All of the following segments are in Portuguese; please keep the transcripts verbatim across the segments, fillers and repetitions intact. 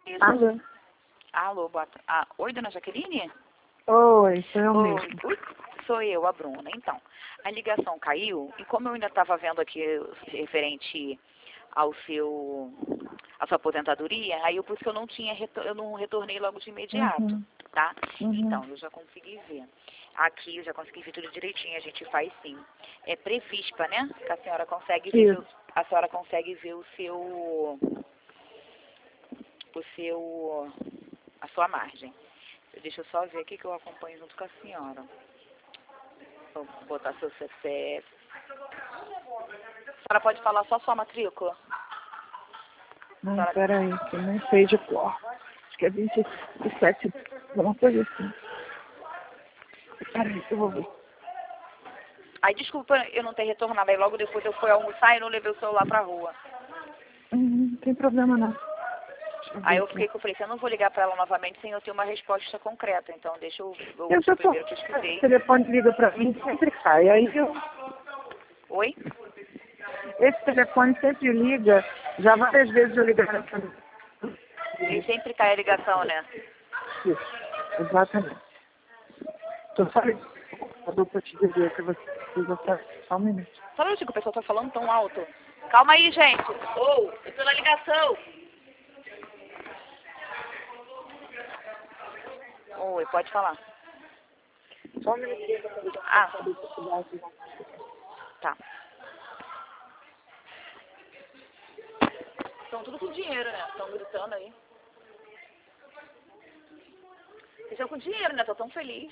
Isso. Alô? Alô, boa tarde. Ah, oi, dona Jaqueline? Oi, sou eu Oi, mesmo. oi, sou eu, a Bruna. Então, a ligação caiu e como eu ainda estava vendo aqui referente ao seu, a sua aposentadoria, aí eu por isso que eu não tinha, retor- eu não retornei logo de imediato, Uhum, tá? uhum. Então, eu já consegui ver. Aqui eu já consegui ver tudo direitinho, a gente faz sim. É Previspa, né? Que a senhora consegue ver, Isso. o- a senhora consegue ver o seu, o seu, a sua margem. Deixa eu só ver aqui que eu acompanho junto com a senhora. Vou botar seu C P F. A senhora pode falar só sua matrícula? Não, Senhora- peraí, que eu nem sei de cor. Acho que é vinte e sete, alguma coisa assim. Peraí, que eu vou ver. Ai, desculpa eu não ter retornado. Aí logo depois eu fui almoçar e não levei o celular pra rua. Hum, não tem problema não. Deixa eu Aí ver eu aqui. fiquei que eu falei, eu não vou ligar pra ela novamente sem eu ter uma resposta concreta. Então deixa eu, eu Eu já tô. primeiro pesquisei. O telefone liga pra mim e sempre cai. Aí eu... Oi? Esse telefone sempre liga. Já várias vezes eu liguei pra mim. E sempre cai a ligação, né? Isso, exatamente. Tô só ligando pra te dizer que você precisa só só um minuto. Só um minutinho que o pessoal tá falando tão alto. Calma aí, gente. Ô, eu tô na ligação. Oi, pode falar. Só um minutinho pra eu Ah, saber se você vai aqui. tá. Estão tudo com dinheiro, né? Estão gritando aí. Vocês estão com dinheiro, né? Tô tão feliz.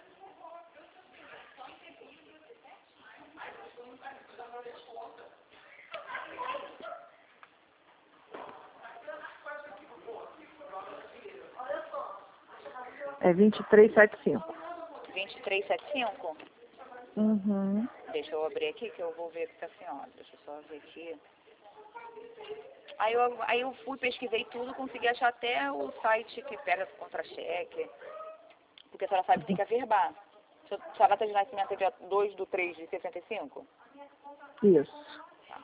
É vinte e três setenta e cinco. vinte e três setenta e cinco? Uhum. Deixa eu abrir aqui que eu vou ver com a senhora. Deixa eu só ver aqui. Aí eu, aí eu fui, pesquisei tudo, consegui achar até o site que pega contra-cheque. Porque a senhora sabe que tem que averbar. Sua sua data de nascimento é dia dois de três de sessenta e cinco? Isso.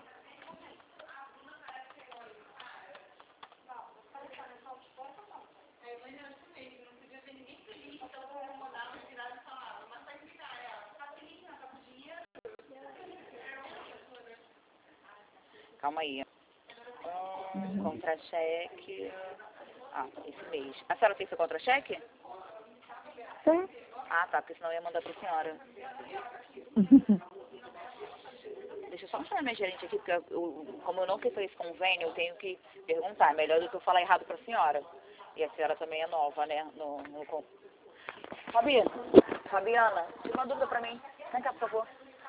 Calma aí. Hum, contra-cheque. Ah, esse mês. A senhora tem seu contra-cheque? Sim. Ah, tá, porque senão eu ia mandar pra senhora. Deixa eu só mostrar minha gerente aqui, porque eu, eu- como eu não fiz esse convênio, eu tenho que perguntar. É melhor do que eu falar errado pra senhora. E a senhora também é nova, né? No, no, con- Fabi, Fabiana, tira uma dúvida pra mim. Vem cá, por favor.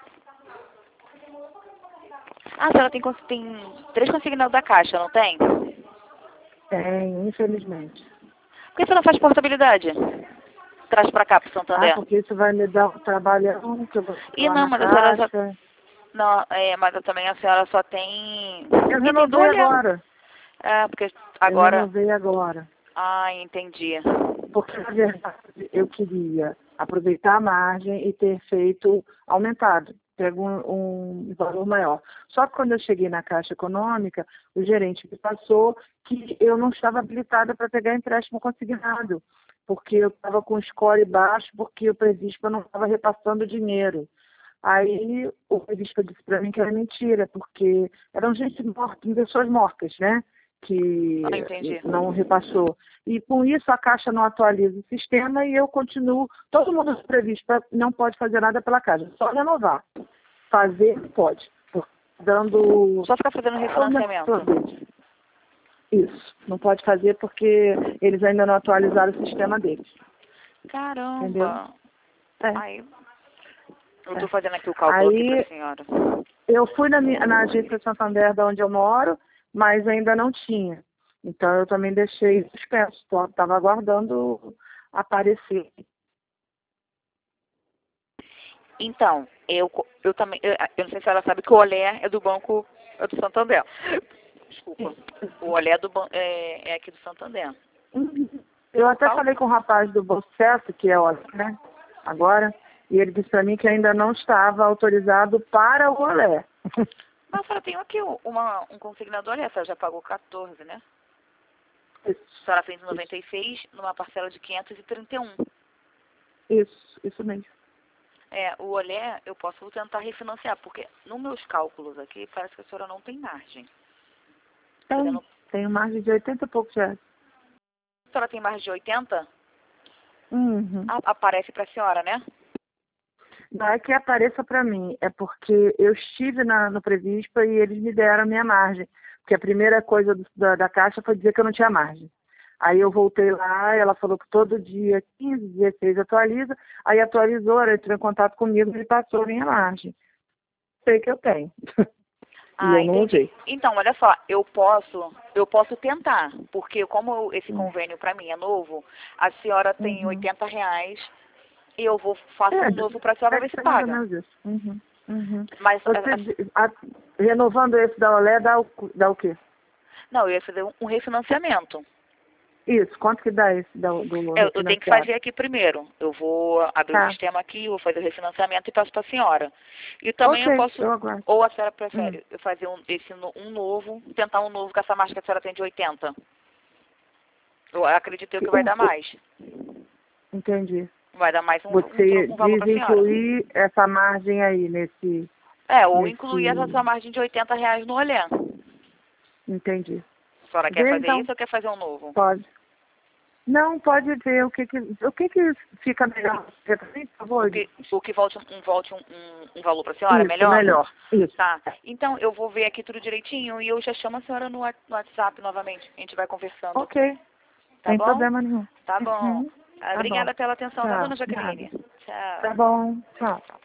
Ah, a senhora tem, cons- tem três consignados da Caixa, não tem? Por Tem, infelizmente. que você não faz portabilidade? Traz pra cá, pro Ah, Santander. porque isso vai me dar um trabalhão que eu vou E lá não, na mas a senhora só... caixa. Não, é, mas também a senhora só tem... Eu E tem renovei do olhar. agora. É, porque Eu agora... renovei agora. Ah, entendi. Porque, na verdade, eu queria aproveitar a margem e ter feito aumentado, pego um, um valor maior. Só que quando eu cheguei na Caixa Econômica, o gerente me passou que eu não estava habilitada para pegar empréstimo consignado, porque eu estava com o score baixo, porque o Previspa não estava repassando dinheiro. Aí o Previspa disse para mim que era mentira, porque eram gente morta, pessoas mortas, né? Que Ah, entendi. não repassou. E com isso a Caixa não atualiza o sistema e eu continuo. Todo mundo previsto não pode fazer nada pela Caixa, só renovar. Fazer pode. Dando. Só ficar fazendo refinanciamento. Isso. Não pode fazer porque eles ainda não atualizaram o sistema deles. Caramba. Entendeu? É. Aí, eu tô É. fazendo aqui o cálculo aqui Aí pra senhora. eu fui na, minha, na agência Santander, da onde eu moro, mas ainda não tinha. Então eu também deixei suspenso. Estava aguardando aparecer. Então, eu, eu também, eu, eu não sei se ela sabe que o Olé é do Banco, é do Santander. Desculpa. O Olé é, do, ban- é, é aqui do Santander. Eu até Qual? falei com o rapaz do Bolseto, que é o né, agora, e ele disse para mim que ainda não estava autorizado para o Olé. Mas a senhora tem aqui uma, um consignador, Olé, a senhora já pagou quatorze, né? Isso. A senhora fez em noventa e seis, numa parcela de quinhentos e trinta e um. Isso, isso mesmo. É, o olé eu posso tentar refinanciar, porque nos meus cálculos aqui parece que a senhora não tem margem. Tem, Não... tenho margem de oitenta e poucos reais. A senhora tem margem de oitenta? Uhum. A- aparece para a senhora, né? Não é que apareça para mim, é porque eu estive na, no Previspa e eles me deram a minha margem. Porque a primeira coisa do, da, da Caixa foi dizer que eu não tinha margem. Aí eu voltei lá, ela falou que todo dia quinze, dezesseis atualiza, aí atualizou, ela entrou em contato comigo e passou a minha margem. Sei que eu tenho. Ah, e eu não entendi. usei. Então, olha só, eu posso, eu posso tentar, porque como esse Hum. convênio para mim é novo, a senhora tem Uhum. oitenta reais e eu vou faço É, um novo para a senhora deve ver se ser mais ou paga. menos isso. Uhum. Uhum. Mas Você, a- a- a- renovando esse da Olé, dá o, dá o quê? não, eu ia fazer um, um refinanciamento. Isso, quanto que dá esse da, do Eu, eu tenho que refinanciado? fazer aqui primeiro. Eu vou abrir o Tá. sistema aqui, vou fazer o refinanciamento e passo para a senhora. E também eu Ok, posso, eu aguardo. ou a senhora Hum. prefere eu fazer um, esse, no- um novo, tentar um novo com essa marca que a senhora tem de oitenta. Eu acredito eu que vai O- dar o- mais. Entendi. Vai dar mais um, Você um, um valor diz para a senhora. incluir essa margem aí nesse, É, ou incluir essa nesse... sua margem de oitenta reais no olhar. Entendi. A senhora quer Vê fazer então, isso ou quer fazer um novo? pode. Não, pode ver o que que, o que, que fica melhor. Vê pra mim, por favor? O que, o que volte, um, volte um, um, um valor para a senhora, Isso, melhor? melhor. Isso. Tá. Então, eu vou ver aqui tudo direitinho e eu já chamo a senhora no, Whats- no WhatsApp novamente. A gente vai conversando. Ok, Tá sem bom? problema nenhum. Tá bom. Uhum. Ah, Tá bom. Obrigada pela atenção, tá, Tchau, dona nada. Jaqueline? Tchau. Tá bom, tchau.